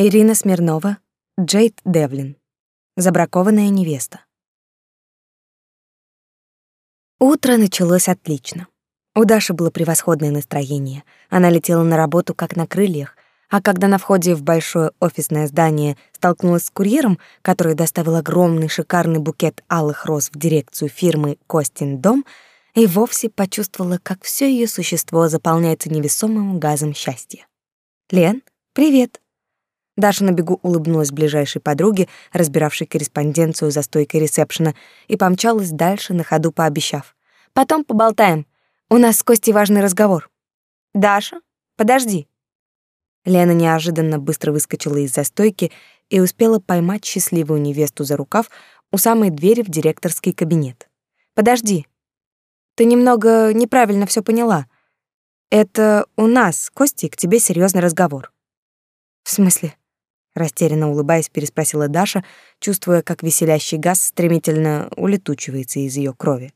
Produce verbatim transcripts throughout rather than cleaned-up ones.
Ирина Смирнова, Джейд Девлин. Забракованная невеста. Утро началось отлично. У Даши было превосходное настроение. Она летела на работу как на крыльях, а когда на входе в большое офисное здание столкнулась с курьером, который доставил огромный шикарный букет алых роз в дирекцию фирмы «Костин дом», и вовсе почувствовала, как все ее существо заполняется невесомым газом счастья. «Лен, привет!» Даша на бегу улыбнулась ближайшей подруге, разбиравшей корреспонденцию за стойкой ресепшена, и помчалась дальше, на ходу пообещав: «Потом поболтаем. У нас с Костей важный разговор». «Даша, подожди». Лена неожиданно быстро выскочила из-за стойки и успела поймать счастливую невесту за рукав у самой двери в директорский кабинет. «Подожди. Ты немного неправильно все поняла. Это у нас с Костей к тебе серьезный разговор». «В смысле?» — растерянно улыбаясь, переспросила Даша, чувствуя, как веселящий газ стремительно улетучивается из ее крови.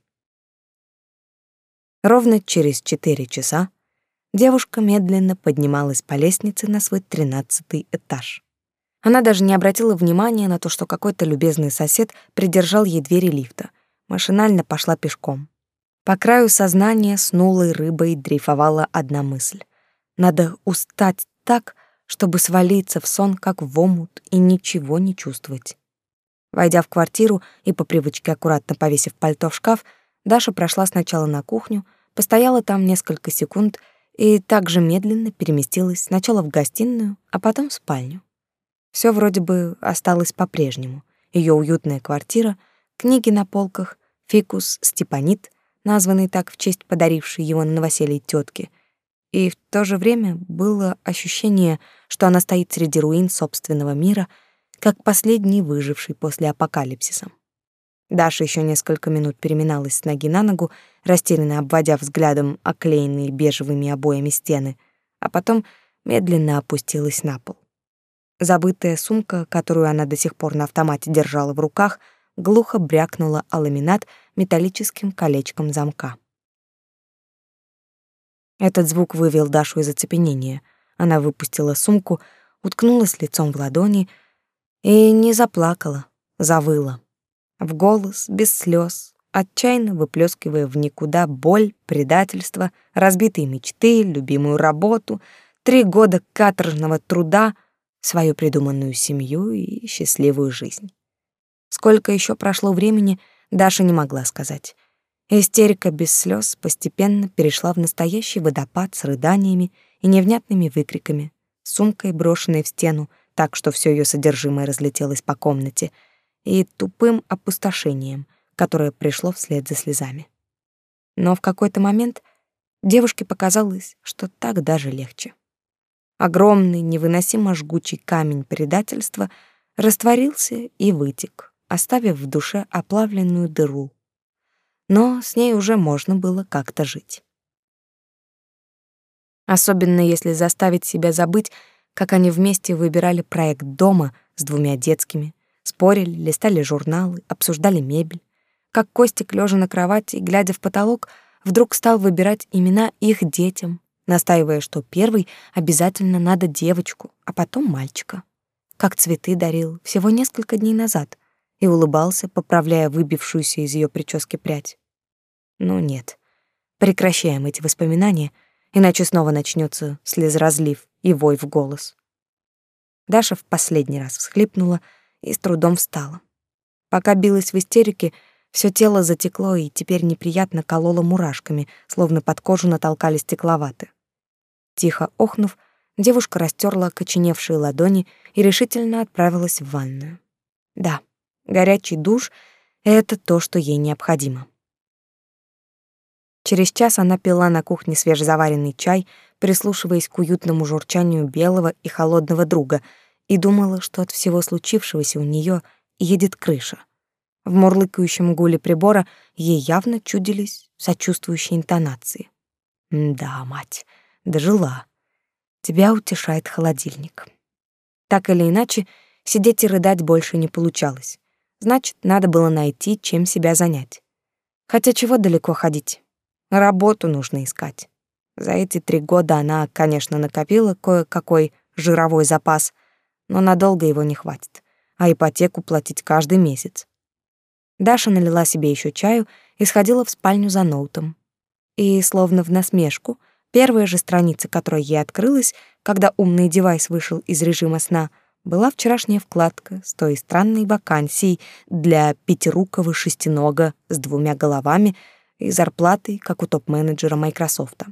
Ровно через четыре часа девушка медленно поднималась по лестнице на свой тринадцатый этаж. Она даже не обратила внимания на то, что какой-то любезный сосед придержал ей двери лифта. Машинально пошла пешком. По краю сознания снулой рыбой дрейфовала одна мысль. Надо устать так, чтобы свалиться в сон, как в омут, и ничего не чувствовать. Войдя в квартиру и по привычке аккуратно повесив пальто в шкаф, Даша прошла сначала на кухню, постояла там несколько секунд и также медленно переместилась сначала в гостиную, а потом в спальню. Все вроде бы осталось по-прежнему. Ее уютная квартира, книги на полках, фикус степанит, названный так в честь подарившей его на новоселье тетки, и в то же время было ощущение, что она стоит среди руин собственного мира, как последний выживший после апокалипсиса. Даша еще несколько минут переминалась с ноги на ногу, растерянно обводя взглядом оклеенные бежевыми обоями стены, а потом медленно опустилась на пол. Забытая сумка, которую она до сих пор на автомате держала в руках, глухо брякнула о ламинат металлическим колечком замка. Этот звук вывел Дашу из оцепенения. Она выпустила сумку, уткнулась лицом в ладони и не заплакала, завыла. В голос, без слез, отчаянно выплескивая в никуда боль, предательство, разбитые мечты, любимую работу, три года каторжного труда, свою придуманную семью и счастливую жизнь. Сколько еще прошло времени, Даша не могла сказать. Истерика без слез постепенно перешла в настоящий водопад с рыданиями и невнятными выкриками, сумкой, брошенной в стену, так что все ее содержимое разлетелось по комнате, и тупым опустошением, которое пришло вслед за слезами. Но в какой-то момент девушке показалось, что так даже легче. Огромный, невыносимо жгучий камень предательства растворился и вытек, оставив в душе оплавленную дыру. Но с ней уже можно было как-то жить. Особенно если заставить себя забыть, как они вместе выбирали проект дома с двумя детскими, спорили, листали журналы, обсуждали мебель, как Костик, лежа на кровати, глядя в потолок, вдруг стал выбирать имена их детям, настаивая, что первый обязательно надо девочку, а потом мальчика. Как цветы дарил всего несколько дней назад и улыбался, поправляя выбившуюся из ее прически прядь. Ну нет, прекращаем эти воспоминания, иначе снова начнется слезоразлив и вой в голос. Даша в последний раз всхлипнула и с трудом встала. Пока билась в истерике, все тело затекло и теперь неприятно кололо мурашками, словно под кожу натолкали стекловаты. Тихо охнув, девушка растерла окоченевшие ладони и решительно отправилась в ванную. Да, горячий душ — это то, что ей необходимо. Через час она пила на кухне свежезаваренный чай, прислушиваясь к уютному журчанию белого и холодного друга, и думала, что от всего случившегося у нее едет крыша. В мурлыкающем гуле прибора ей явно чудились сочувствующие интонации. «Да, мать, дожила. Тебя утешает холодильник». Так или иначе, сидеть и рыдать больше не получалось. Значит, надо было найти, чем себя занять. Хотя чего далеко ходить? Работу нужно искать. За эти три года она, конечно, накопила кое-какой жировой запас, но надолго его не хватит, а ипотеку платить каждый месяц. Даша налила себе еще чаю и сходила в спальню за ноутом. И, словно в насмешку, первая же страница, которая ей открылась, когда умный девайс вышел из режима сна, была вчерашняя вкладка с той странной вакансией для пятирукого шестинога с двумя головами и зарплатой, как у топ-менеджера Майкрософта.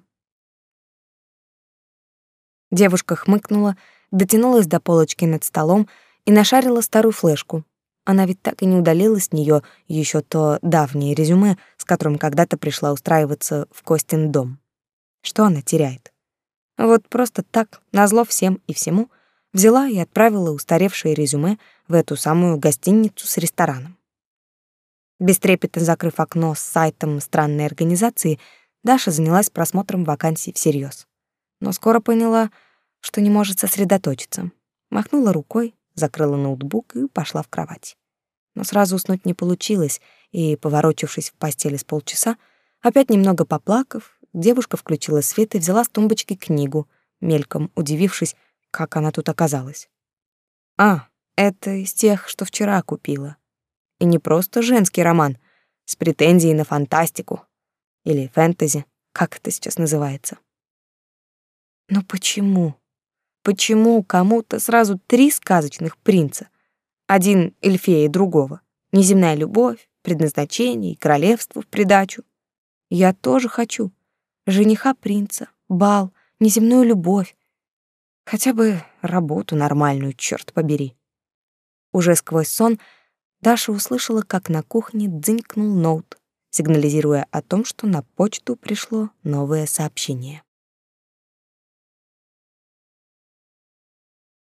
Девушка хмыкнула, дотянулась до полочки над столом и нашарила старую флешку. Она ведь так и не удалила с нее еще то давнее резюме, с которым когда-то пришла устраиваться в Костин дом. Что она теряет? Вот просто так, назло всем и всему, взяла и отправила устаревшее резюме в эту самую гостиницу с рестораном. Бестрепетно закрыв окно с сайтом странной организации, Даша занялась просмотром вакансий всерьез. Но скоро поняла, что не может сосредоточиться. Махнула рукой, закрыла ноутбук и пошла в кровать. Но сразу уснуть не получилось, и, поворочившись в постели с полчаса, опять немного поплакав, девушка включила свет и взяла с тумбочки книгу, мельком удивившись, как она тут оказалась. А, это из тех, что вчера купила. И не просто женский роман с претензией на фантастику или фэнтези, как это сейчас называется. Но почему? Почему кому-то сразу три сказочных принца? Один эльфея другого. Неземная любовь, предназначение и королевство в придачу. Я тоже хочу. Жениха принца, бал, неземную любовь. Хотя бы работу нормальную, черт побери. Уже сквозь сон Даша услышала, как на кухне дзынькнул ноут, сигнализируя о том, что на почту пришло новое сообщение.